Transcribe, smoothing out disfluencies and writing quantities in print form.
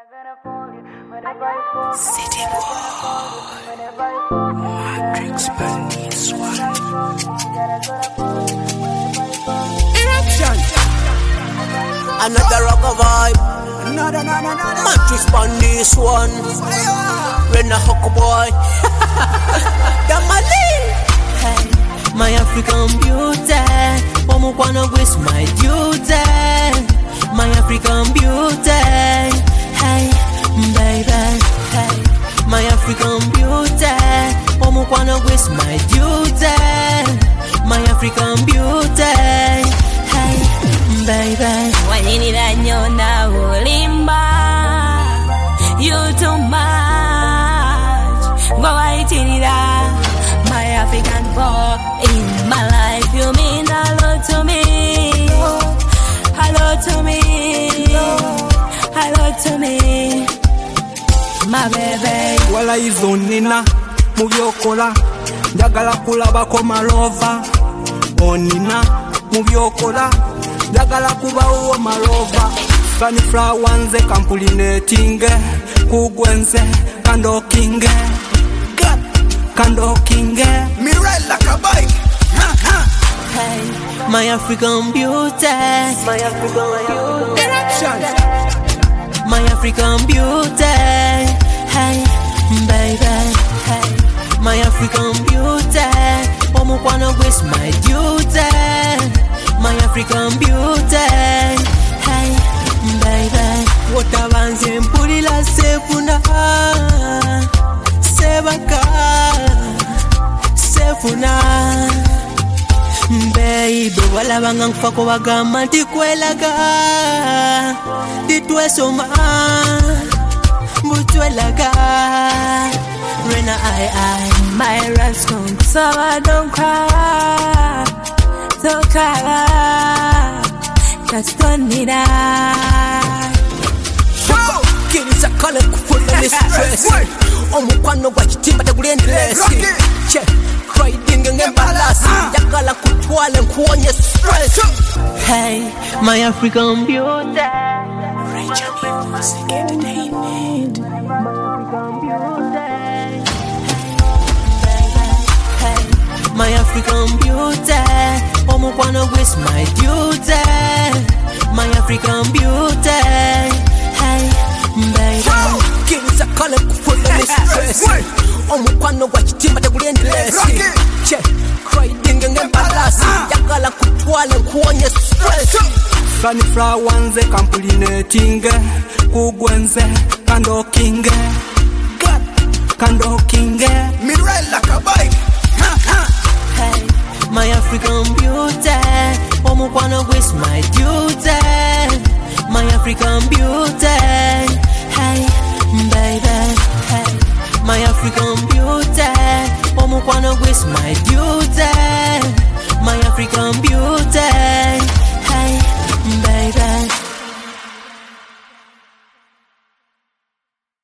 City boy, Matrix Bunny's one. Eruption. Another rock vibe. Matrix Bunny's one. Rena Hoko boy. Damali. Hey, my African beauty. Omo wanna waste my duty. My African beauty. Hey, baby. Hey, my African beauty. Omo wanna waste my duty. My African beauty. Hey, baby. Wanini danyona ulimba. You too much. Go aitinida. My African boy in my life. You mean a lot to me. Hello to me. Hello to me. My baby. Wala izo nina mubyokola njagala kulabako malova. Onina mubyokola njagala kubawo malova. Sunflower nze kampulinetinge kugwenze kandokinge kandokinge Mirella Kabai. Hey, my African beauty. My African beauty. Eruption. My African beauty. Hey, baby. Hey, my African beauty. Omo wanna waste my duty. My African beauty. Hey, baby. What avanze mpulila sefuna. Sebaka. Sefuna. Baby, wala bangang fako bagama di kwelaga. Di tuesoma. Mutwelaga. Rena I My rest come so I don't cry. Don't cry. Just don't need that. Kiriza kale kufuna ni stress. Omukwano gwa kitimba tegulendelesi. Che riding ngembalasi. Yakala kutwala nkuonye stress. Hey, my African beauty. Region Music Entertainment. My African beauty. Omo wanna waste my duty. My African beauty. Hey, baby. Kiriza kale kufuna ni stress. Omukwano gwa kitimba tegulendelesi. Che riding ngembalasi. Yakala kutwala nkuonye stress. Sunflower nze kampulinetinge kugwenze kandokinge kandokinge Mirella Kabai. Hey, my African beauty. Omo wanna waste my duty. My African beauty. Hey, baby. Hey, my African beauty. Omo wanna waste my duty.